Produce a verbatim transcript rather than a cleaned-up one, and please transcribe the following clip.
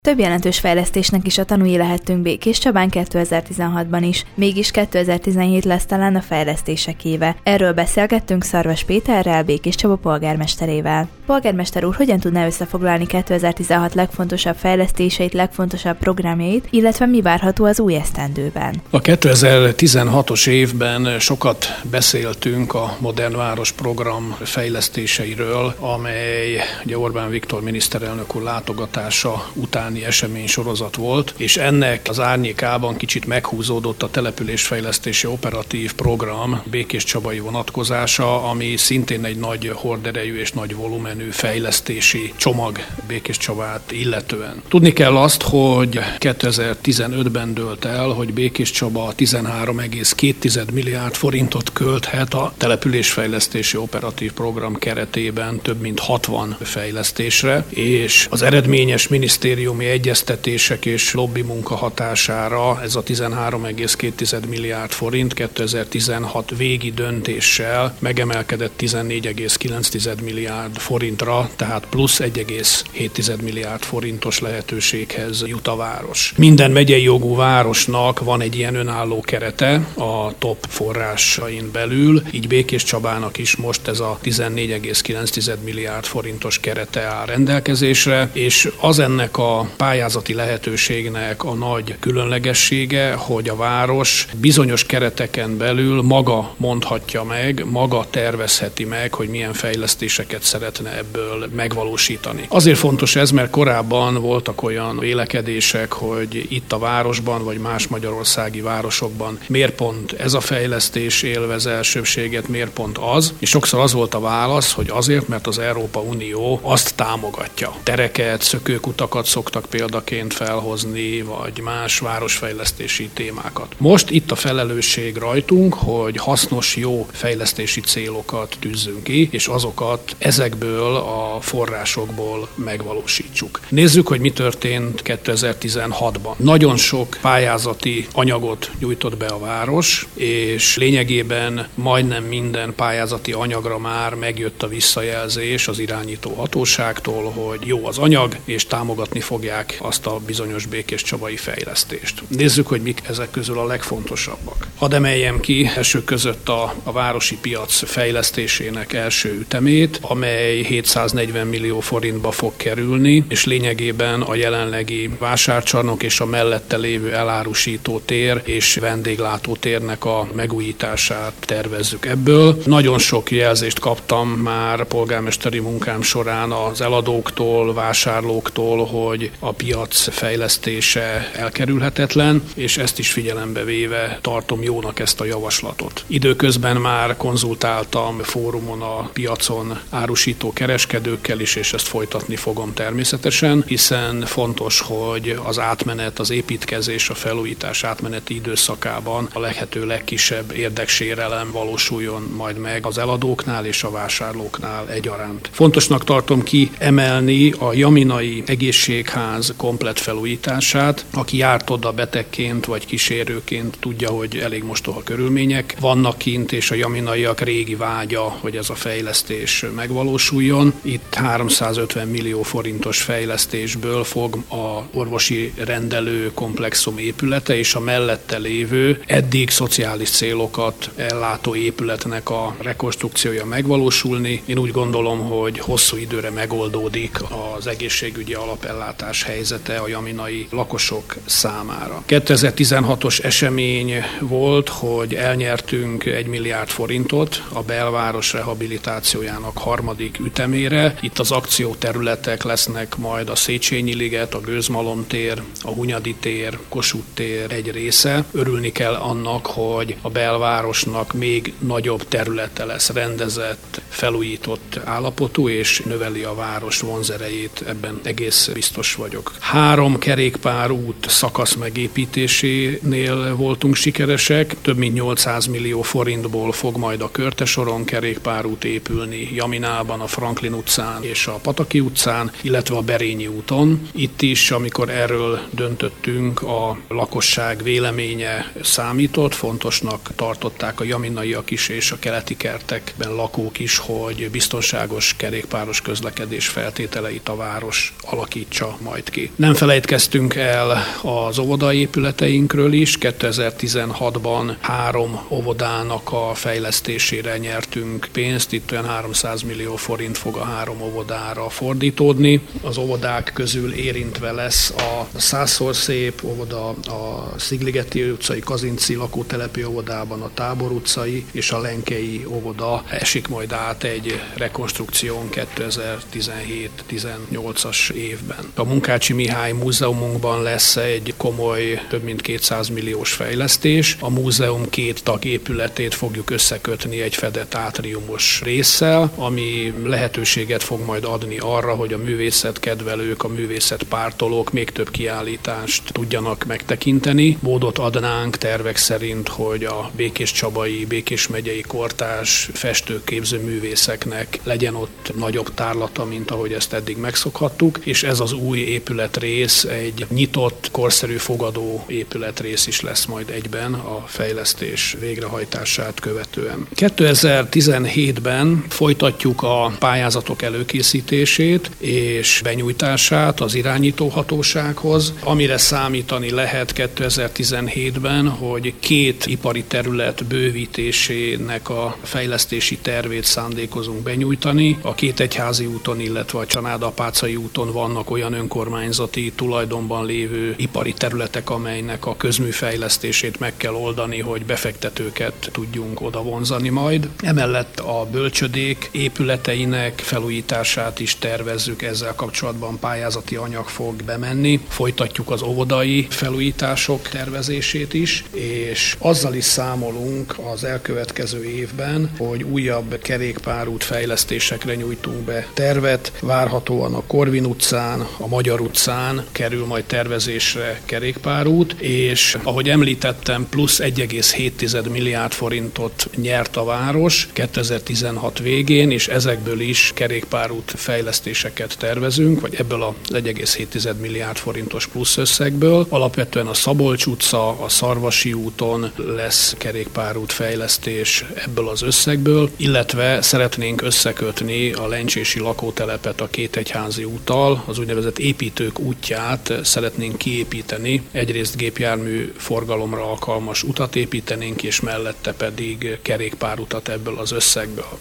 Több jelentős fejlesztésnek is a tanúi lehettünk Békéscsabán kétezer-tizenhatban is, mégis kétezer-tizenhét lesz talán a fejlesztések éve. Erről beszélgettünk Szarvas Péterrel, Békéscsaba polgármesterével. Polgármester úr, hogyan tudná összefoglalni kétezer-tizenhat legfontosabb fejlesztéseit, legfontosabb programjait, illetve mi várható az új esztendőben? A kétezer-tizenhatos évben sokat beszéltünk a Modern Város program fejlesztéseiről, amely ugye Orbán Viktor miniszterelnök úr látogatása után esemény sorozat volt, és ennek az árnyékában kicsit meghúzódott a településfejlesztési operatív program békéscsabai vonatkozása, ami szintén egy nagy horderejű és nagy volumenű fejlesztési csomag Békéscsabát illetően. Tudni kell azt, hogy kétezer-tizenötben dőlt el, hogy Békéscsaba tizenhárom egész két milliárd forintot költhet a településfejlesztési operatív program keretében több mint hatvan fejlesztésre, és az eredményes minisztériumi egyeztetések és lobby munka hatására ez a tizenhárom egész két milliárd forint kétezer-tizenhat végi döntéssel megemelkedett tizennégy egész kilenc milliárd forintra, tehát plusz egy egész hét milliárd forintos lehetőséghez jut a város. Minden megyei jogú városnak van egy ilyen önálló kerete a top forrásain belül, így Békéscsabának is most ez a tizennégy egész kilenc milliárd forintos kerete áll rendelkezésre, és az ennek a pályázati lehetőségnek a nagy különlegessége, hogy a város bizonyos kereteken belül maga mondhatja meg, maga tervezheti meg, hogy milyen fejlesztéseket szeretne ebből megvalósítani. Azért fontos ez, mert korábban voltak olyan vélekedések, hogy itt a városban, vagy más magyarországi városokban miért pont ez a fejlesztés élvez elsőbséget, miért pont az, és sokszor az volt a válasz, hogy azért, mert az Európa Unió azt támogatja. Tereket, szökőkutakat szoktak példaként felhozni, vagy más városfejlesztési témákat. Most itt a felelősség rajtunk, hogy hasznos, jó fejlesztési célokat tűzzünk ki, és azokat ezekből a forrásokból megvalósítsuk. Nézzük, hogy mi történt kétezer-tizenhatban. Nagyon sok pályázati anyagot nyújtott be a város, és lényegében majdnem minden pályázati anyagra már megjött a visszajelzés az irányító hatóságtól, hogy jó az anyag, és támogatni fogják azt a bizonyos békéscsabai fejlesztést. Nézzük, hogy mik ezek közül a legfontosabbak. Hadd emeljem ki első között a, a városi piac fejlesztésének első ütemét, amely hétszáznegyven millió forintba fog kerülni, és lényegében a jelenlegi vásárcsarnok és a mellette lévő elárusító tér és vendéglátótérnek a megújítását tervezzük ebből. Nagyon sok jelzést kaptam már polgármesteri munkám során az eladóktól, vásárlóktól, hogy a piac fejlesztése elkerülhetetlen, és ezt is figyelembe véve tartom jónak ezt a javaslatot. Időközben már konzultáltam fórumon a piacon árusító kereskedőkkel is, és ezt folytatni fogom természetesen, hiszen fontos, hogy az átmenet, az építkezés, a felújítás átmeneti időszakában a lehető legkisebb érdeksérelem valósuljon majd meg az eladóknál és a vásárlóknál egyaránt. Fontosnak tartom kiemelni a Jaminai Egészségház komplett felújítását. Aki járt oda betegként vagy kísérőként, tudja, hogy elég mostoha körülmények vannak kint, és a jaminaiak régi vágya, hogy ez a fejlesztés megvalósuljon. Itt háromszázötven millió forintos fejlesztésből fog a orvosi rendelő komplexum épülete és a mellette lévő eddig szociális célokat ellátó épületnek a rekonstrukciója megvalósulni. Én úgy gondolom, hogy hosszú időre megoldódik az egészségügyi alapellátás helyzete a jaminai lakosok számára. kétezer-tizenhatos esemény volt, hogy elnyertünk egy milliárd forintot a belváros rehabilitációjának harmadik ütemére. Itt az akcióterületek lesznek majd a Széchenyi liget, a Gőzmalom tér, a Hunyadi tér, Kossuth tér egy része. Örülni kell annak, hogy a belvárosnak még nagyobb területe lesz rendezett, felújított állapotú, és növeli a város vonzerejét, ebben egész biztos vagyok. Három kerékpárút szakasz megépítésénél voltunk sikeresek, több mint nyolcszáz millió forintból fog majd a Körtesoron kerékpárút épülni, Jaminában, a Franklin utcán és a Pataki utcán, illetve a Berényi úton. Itt is, amikor erről döntöttünk, a lakosság véleménye számított, fontosnak tartották a jaminaiak is és a keleti kertekben lakók is, hogy biztonságos kerékpáros közlekedés feltételeit a város alakítsa majd majd ki. Nem felejtkeztünk el az óvodaépületeinkről is. kétezer-tizenhatban három óvodának a fejlesztésére nyertünk pénzt. Itt olyan háromszáz millió forint fog a három óvodára fordítódni. Az óvodák közül érintve lesz a Százszor Szép óvoda, a Szigligeti utcai Kazinci lakótelepi óvodában, a Tábor utcai és a Lenkei óvoda esik majd át egy rekonstrukción kétezer-tizenhét-tizennyolcas évben. A Munkácsi Mihály múzeumunkban lesz egy komoly, több mint kétszáz milliós fejlesztés. A múzeum két tagépületét fogjuk összekötni egy fedett átriumos résszel, ami lehetőséget fog majd adni arra, hogy a művészetkedvelők, a művészetpártolók még több kiállítást tudjanak megtekinteni. Módot adnánk tervek szerint, hogy a békéscsabai, Békés megyei kortárs festőképző művészeknek legyen ott nagyobb tárlata, mint ahogy ezt eddig megszokhattuk, és ez az új épületrész egy nyitott, korszerű fogadó épületrész is lesz majd egyben a fejlesztés végrehajtását követően. kétezer-tizenhétben folytatjuk a pályázatok előkészítését és benyújtását az irányítóhatósághoz, amire számítani lehet kétezer-tizenhétben, hogy két ipari terület bővítésének a fejlesztési tervét szándékozunk benyújtani. A Kétegyházi úton, illetve a Csanád-Apácai úton vannak olyan önkormányzati tulajdonban lévő ipari területek, amelynek a közműfejlesztését meg kell oldani, hogy befektetőket tudjunk oda vonzani majd. Emellett a bölcsödék épületeinek felújítását is tervezzük, ezzel kapcsolatban pályázati anyag fog bemenni. Folytatjuk az óvodai felújítások tervezését is, és azzal is számolunk az elkövetkező évben, hogy újabb kerékpárút fejlesztésekre nyújtunk be tervet. Várhatóan a Korvin utcán, a Magyar utcán kerül majd tervezésre kerékpárút, és ahogy említettem, plusz egy egész hét milliárd forintot nyert a város kétezer-tizenhat végén, és ezekből is kerékpárút fejlesztéseket tervezünk, vagy ebből az egy egész hét milliárd forintos plusz összegből. Alapvetően a Szabolcs utca, a Szarvasi úton lesz kerékpárút fejlesztés ebből az összegből, illetve szeretnénk összekötni a lencsési lakótelepet a Kétegyházi úttal, az úgynevezett építők útját szeretnénk kiépíteni. Egyrészt gépjármű forgalomra alkalmas utat építenénk, és mellette pedig kerékpárutat ebből az összegből.